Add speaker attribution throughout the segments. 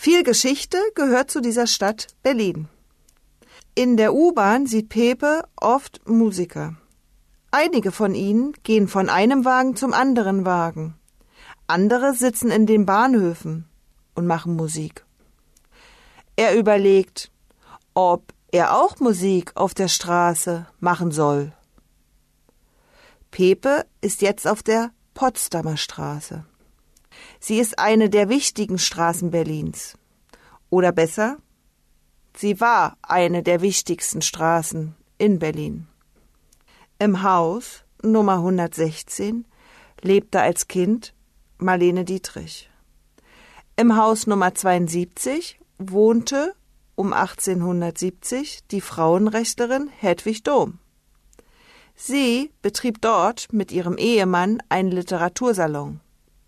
Speaker 1: Viel Geschichte gehört zu dieser Stadt Berlin. In der U-Bahn sieht Pepe oft Musiker. Einige von ihnen gehen von einem Wagen zum anderen Wagen. Andere sitzen in den Bahnhöfen und machen Musik. Er überlegt, ob er auch Musik auf der Straße machen soll. Pepe ist jetzt auf der Potsdamer Straße. Sie ist eine der wichtigen Straßen Berlins. Oder besser, sie war eine der wichtigsten Straßen in Berlin. Im Haus Nummer 116 lebte als Kind Marlene Dietrich. Im Haus Nummer 72 wohnte um 1870 die Frauenrechtlerin Hedwig Dohm. Sie betrieb dort mit ihrem Ehemann einen Literatursalon.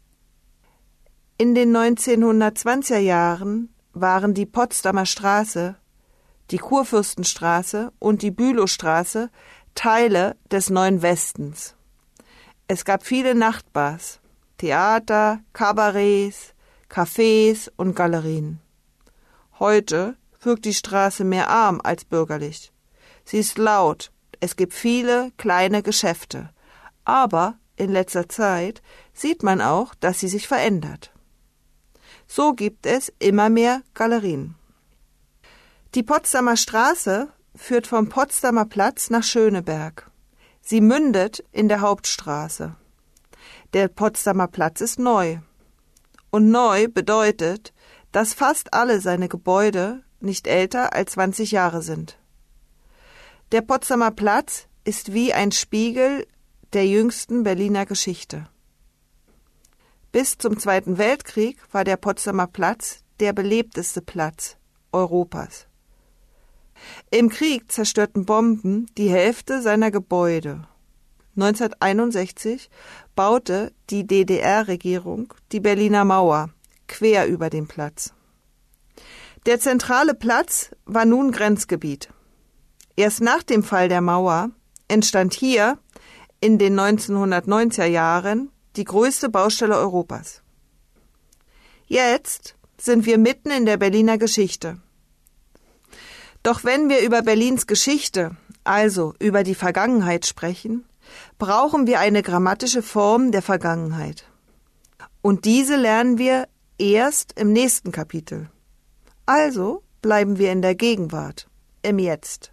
Speaker 1: In den 1920er Jahren waren die Potsdamer Straße, die Kurfürstenstraße und die Bülowstraße Teile des Neuen Westens. Es gab viele Nachtbars, Theater, Kabarets, Cafés und Galerien. Heute wirkt die Straße mehr arm als bürgerlich. Sie ist laut, es gibt viele kleine Geschäfte, aber in letzter Zeit sieht man auch, dass sie sich verändert. So gibt es immer mehr Galerien. Die Potsdamer Straße führt vom Potsdamer Platz nach Schöneberg. Sie mündet in der Hauptstraße. Der Potsdamer Platz ist neu. Und neu bedeutet, dass fast alle seine Gebäude nicht älter als 20 Jahre sind. Der Potsdamer Platz ist wie ein Spiegel der jüngsten Berliner Geschichte. Bis zum Zweiten Weltkrieg war der Potsdamer Platz der belebteste Platz Europas. Im Krieg zerstörten Bomben die Hälfte seiner Gebäude. 1961 baute die DDR-Regierung die Berliner Mauer quer über den Platz. Der zentrale Platz war nun Grenzgebiet. Erst nach dem Fall der Mauer entstand hier in den 1990er Jahren die größte Baustelle Europas. Jetzt sind wir mitten in der Berliner Geschichte. Doch wenn wir über Berlins Geschichte, also über die Vergangenheit sprechen, brauchen wir eine grammatische Form der Vergangenheit. Und diese lernen wir erst im nächsten Kapitel. Also bleiben wir in der Gegenwart, im Jetzt.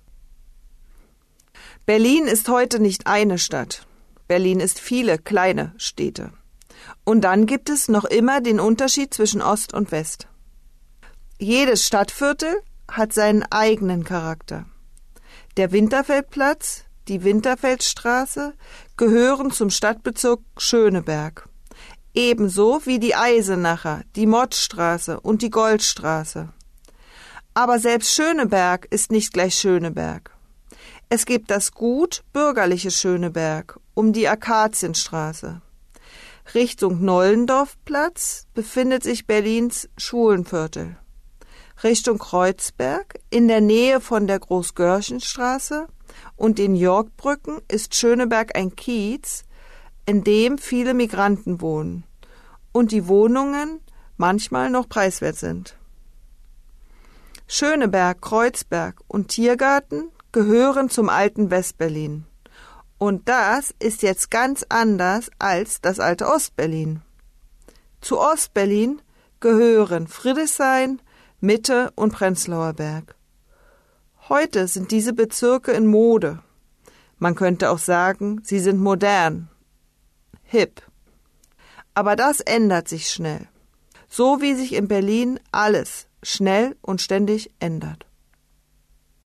Speaker 1: Berlin ist heute nicht eine Stadt. Berlin ist viele kleine Städte. Und dann gibt es noch immer den Unterschied zwischen Ost und West. Jedes Stadtviertel hat seinen eigenen Charakter. Der Winterfeldplatz, die Winterfeldstraße gehören zum Stadtbezirk Schöneberg. Ebenso wie die Eisenacher, die Mottstraße und die Goldstraße. Aber selbst Schöneberg ist nicht gleich Schöneberg. Es gibt das gut bürgerliche Schöneberg um die Akazienstraße. Richtung Nollendorfplatz befindet sich Berlins Schulenviertel. Richtung Kreuzberg, in der Nähe von der Großgörchenstraße und den Yorkbrücken, ist Schöneberg ein Kiez, in dem viele Migranten wohnen und die Wohnungen manchmal noch preiswert sind. Schöneberg, Kreuzberg und Tiergarten gehören zum alten Westberlin. Und das ist jetzt ganz anders als das alte Ostberlin. Zu Ostberlin gehören Friedrichshain, Mitte und Prenzlauer Berg. Heute sind diese Bezirke in Mode. Man könnte auch sagen, sie sind modern, hip. Aber das ändert sich schnell. So wie sich in Berlin alles schnell und ständig ändert.